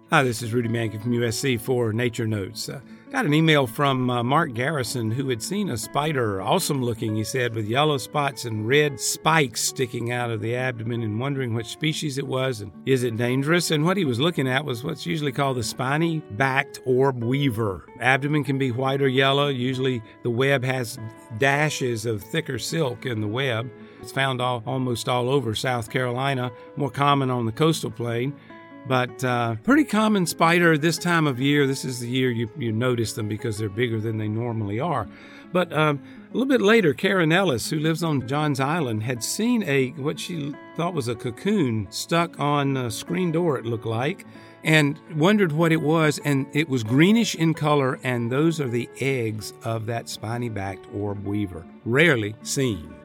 Hi, this is Rudy Mankey from USC for Nature Notes. Got an email from Mark Garrison, who had seen a spider, awesome looking, he said, with yellow spots and red spikes sticking out of the abdomen, and wondering which species it was and is it dangerous. And what he was looking at was what's usually called the spiny-backed orb weaver. Abdomen can be white or yellow. Usually the web has dashes of thicker silk in the web. It's found almost all over South Carolina, more common on the coastal plain. But pretty common spider this time of year. This is the year you notice them because they're bigger than they normally are. But a little bit later, Karen Ellis, who lives on Johns Island, had seen what she thought was a cocoon stuck on a screen door, it looked like, and wondered what it was. And it was greenish in color, and those are the eggs of that spiny-backed orb weaver, rarely seen.